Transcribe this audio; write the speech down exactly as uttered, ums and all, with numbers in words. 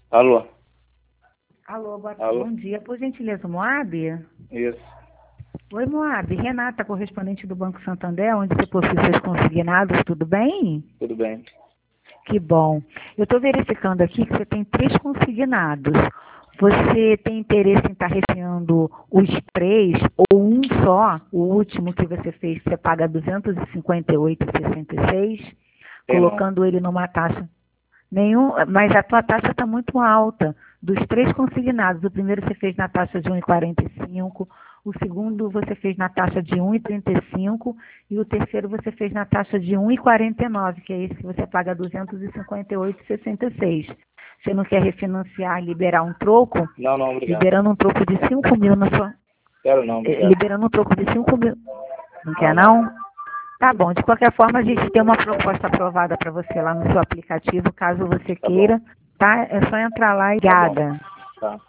Alô? Alô, boa, Alô? bom dia. Por gentileza, Moab? Isso. Oi, Moab. Renata, correspondente do Banco Santander, onde você possui seus consignados, tudo bem? Tudo bem. Que bom. Eu estou verificando aqui que você tem três consignados. Você tem interesse em estar refinanciando os três ou um só? O último que você fez, você paga duzentos e cinquenta e oito reais e sessenta e seis centavos, Tem não. colocando ele numa taxa. Nenhum, mas a tua taxa está muito alta. Dos três consignados, o primeiro você fez na taxa de um vírgula quarenta e cinco, o segundo você fez na taxa de um vírgula trinta e cinco e o terceiro você fez na taxa de um vírgula quarenta e nove, que é esse que você paga duzentos e cinquenta e oito reais e sessenta e seis centavos. Você não quer refinanciar, liberar um troco? Não, não, obrigado. Liberando um troco de cinco mil na sua... Quero não, eh, obrigado. Liberando um troco de cinco mil... Não quer, Não, não. não? Tá bom, de qualquer forma a gente tem uma proposta aprovada para você lá no seu aplicativo, caso você Tá bom. queira, tá? É só entrar lá e Tá bom. gada. Tá.